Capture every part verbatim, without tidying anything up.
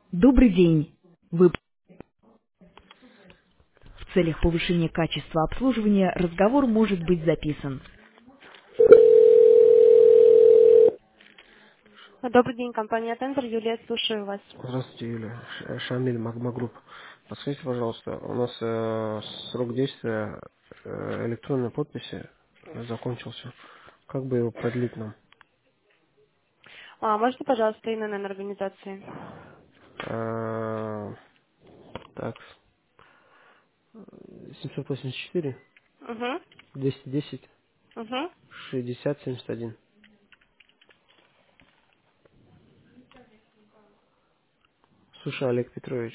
Добрый день. Вы в целях повышения качества обслуживания разговор может быть записан. Добрый день, компания Тендер. Юлия, слушаю вас. Здравствуйте, Юлия. Ш- Шамиль, Магма Групп. Подскажите, пожалуйста, у нас э, срок действия э, электронной подписи э, закончился. Как бы его продлить нам? А, можете, пожалуйста, ИНН организации? Э, так, семьсот восемьдесят четыре, Угу. двести десять, Угу. шестьдесят семьдесят один. Слушай, Олег Петрович.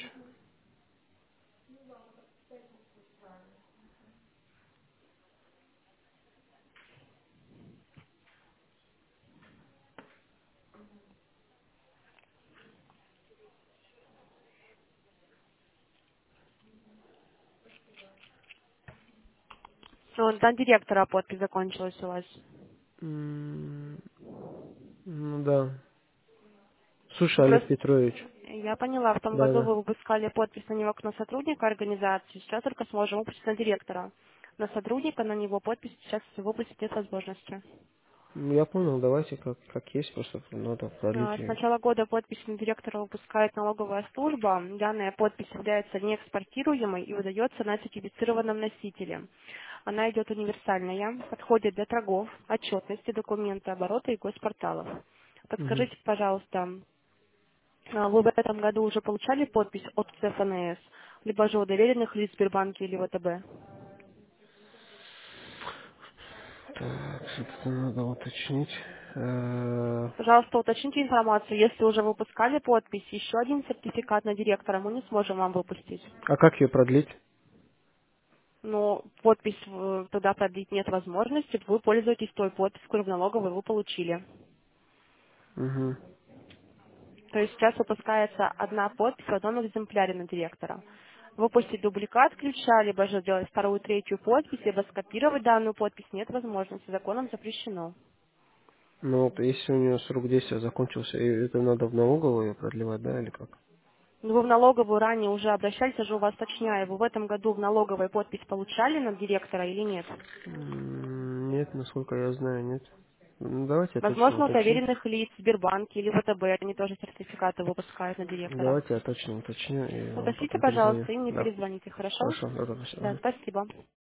Вот, на директора подпись закончилась у вас. М, Ну да. Ну, Слушай, Олег просто Петрович. я поняла, в том Да, году да. вы выпускали подпись на него как на сотрудника организации, сейчас только сможем выпустить на директора. На сотрудника, на него подпись сейчас выпустить нет возможности. Ну, я понял, давайте как, как есть, просто надо продлить А, С ее. начала года подпись на директора выпускает налоговая служба. Данная подпись является неэкспортируемой и выдается на сертифицированном носителе. Она идет универсальная, подходит для торгов, отчетности, документа оборота и госпорталов. Мгм. Подскажите, пожалуйста, а, вы в этом году уже получали подпись от ЦФНС, либо же у доверенных лиц Сбербанка или ВТБ? Так, это надо уточнить. Э, Пожалуйста, уточните информацию. Если уже выпускали подпись, еще один сертификат на директора мы не сможем вам выпустить. А как ее продлить? Но подпись э, туда продлить нет возможности, вы пользуетесь той подписью, которую в налоговой вы получили. Угу. То есть сейчас выпускается одна подпись в одном экземпляре на директора. Выпустить дубликат ключа, либо же сделать вторую, третью подпись, либо скопировать данную подпись нет возможности, законом запрещено. Ну вот если у нее срок действия закончился, и это надо в налоговую ее продлевать, да, или как? Но вы в налоговую ранее уже обращались, я же у вас уточняю, вы в этом году в налоговой подпись получали на директора или нет? М, Нет, насколько я знаю, нет. Ну, давайте точно Возможно, у уточним. доверенных лиц, Сбербанке или ВТБ, они тоже сертификаты выпускают на директора. Давайте я точно уточню и вам Уточните, потом перезвоню. пожалуйста, и мне Да. перезвоните, хорошо? Хорошо, да, да, Да, спасибо. спасибо.